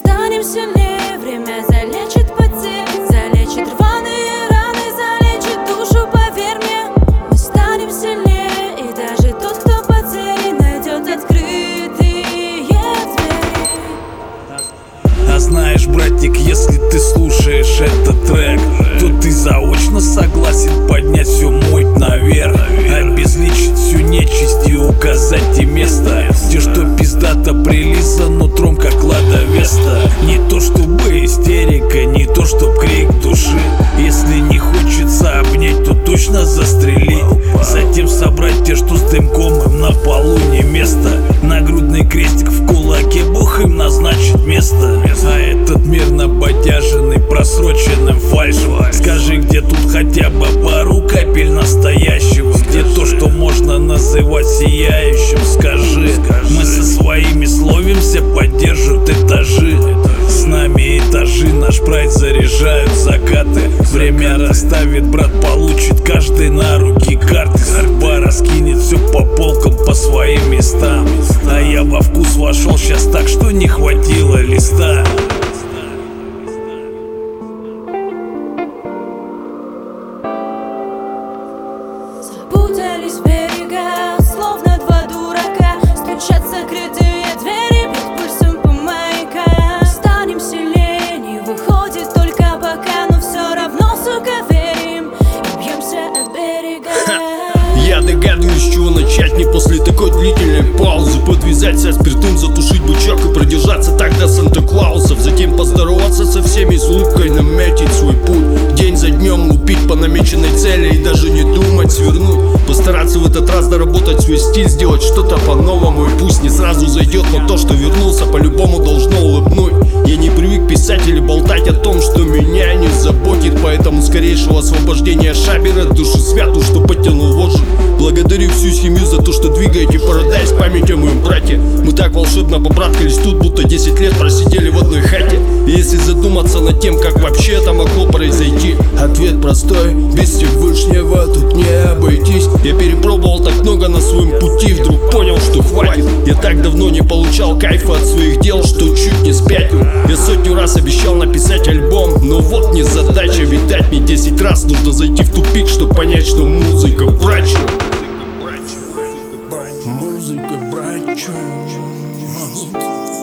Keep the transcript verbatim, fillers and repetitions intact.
станем сильнее, время залечит потери, залечит рваные раны, залечит душу, поверь мне. Мы станем сильнее, и даже тот, кто потерян, найдет открытые двери. А знаешь, братик, если ты слушаешь этот трек, то ты заочно согласен поднять всю муть наверх, обезличить всю нечисть и указать те места, где что пиздато прилизано нутром, как ладовеста. Не то чтобы истерика, не то чтоб крик души. Если не хочется обнять, то точно застрелить. Затем собрать те, что с дымком им на полу не место. Нагрудный крестик в кулаке, Бог им назначит место. А этот мир набодяженный просроченным фальшем. Скажи, где тут хотя бы пару капель настоящего? Где то, что можно называть сияющим? Скажи, мы со своими словимся, поддержат этажи. С нами этажи, наш прайд заряжают закаты. Время расставит, брат, получит каждый на руки карты. Судьба раскинет все по полкам, по своим местам. А я во вкус вошел сейчас так, что не хватило листа. Запутались берега, словно два дурака. Стучат закрытые двери, бьют пульсом по маякам. Станем сильнее, не выходит только пока, но все равно, сука, верим и бьемся от берега. Я догадываюсь, с чего начать не после такой длительной паузы. Подвязать себя спиртом, затушить бычок и продержаться так до Санта-Клаусов. Затем поздороваться со всеми, с улыбкой наметить свой путь. День за днем лупить по намеченной цели и даже не думать свернуть. Постараться в этот раз доработать свой стиль, сделать что-то по-новому. И пусть не сразу зайдет, но то, что вернулся, по-любому должно улыбнуть. Я не привык писать или болтать о том, что меня не заботит. Поэтому скорейшего освобождения Шабера, душу святу, что потянул вожжи. Благодарю всю семью за то, что двигаете Парадайз, память о моем брате. Мы так волшебно побраткались тут, будто десять лет просидели в одной хате. И если задуматься над тем, как вообще это могло произойти, ответ простой: без Всевышнего тут не обойтись. Я перепробовал так много на своем пути, вдруг понял, что хватит. Я так давно не получал кайфа от своих дел, что чуть не спятил. Я сотню раз обещал написать альбом, но вот не задача. Ведь дать мне десять раз нужно зайти в тупик, чтобы понять, что музыка врач. Музыка, братчу.